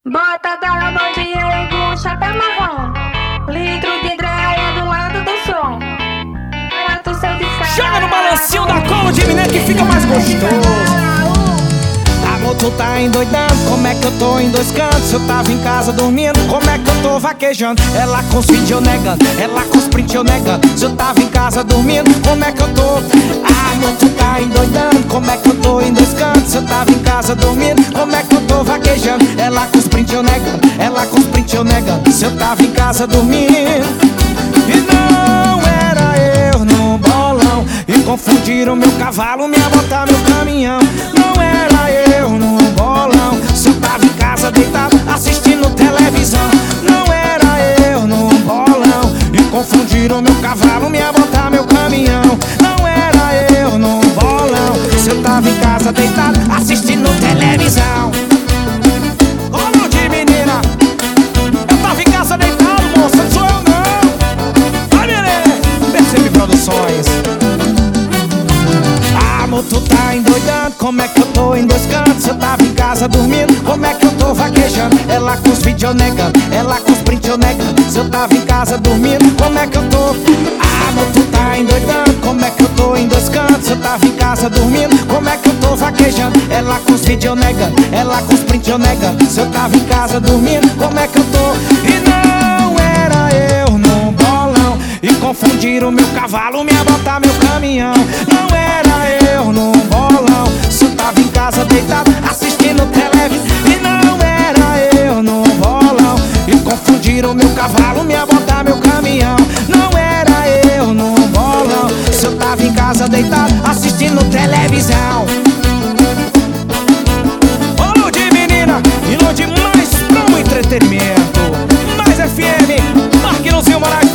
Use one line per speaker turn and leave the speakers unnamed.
Bota da mão Diego, chapéu marrom. Litro de dreia do lado do som. Barato seu de cara.
Joga no balancinho da cola de mineiro que fica mais gostoso. Amor, tu tá endoidando, como é que eu tô em dois cantos? Eu tava em casa dormindo, como é que eu tô vaquejando? Ela com os vídeos eu negando, ela com os prints eu negando. Se eu tava em casa dormindo, como é que eu tô? Amor, tu tá endoidando, como é que eu tô em dois cantos? Eu tava em casa dormindo, como é que eu tô vaquejando? Ela com os prints eu negando, ela com os prints eu negando. Se eu tava em casa dormindo e não era eu no bolão, e confundiram meu cavalo, minha bota, meu caminhão. Não era eu no bolão, se eu tava em casa deitado assistindo televisão. Não era eu no bolão, e confundiram meu cavalo, minha bota, meu caminhão. Não era eu no bolão, se eu tava em casa deitado assistindo televisão. Olha de menina, eu tava em casa deitado, moça, não sou eu não. Vai, menino, Percebe Produções. Amor, tu tá endoidando, como é que eu tô em dois cantos? Eu tava em casa dormindo, como é que eu tô vaquejando? Ela com os vídeos eu negando, ela com os prints eu negando. Se eu tava em casa dormindo, como é que eu tô? Amor, tu tá endoidando, como é que eu tô em dois cantos? Eu tava em casa dormindo, como é que eu tô vaquejando? Ela com os vídeos eu negando, ela com os prints eu negando. Se eu tava em casa dormindo, como é que eu tô? E não era eu no bolão, e confundiram meu cavalo, minha bota, meu caminhão. Não era eu no bolão, se eu tava em casa deitado assistindo televisão. E não era eu no bolão, e confundiram meu cavalo, minha bota, meu caminhão. Não era eu no bolão, se eu tava em casa deitado assistindo televisão. Ô, de menina, e de mais pra um entretenimento. Mais FM, Marquinhos e o Moraes.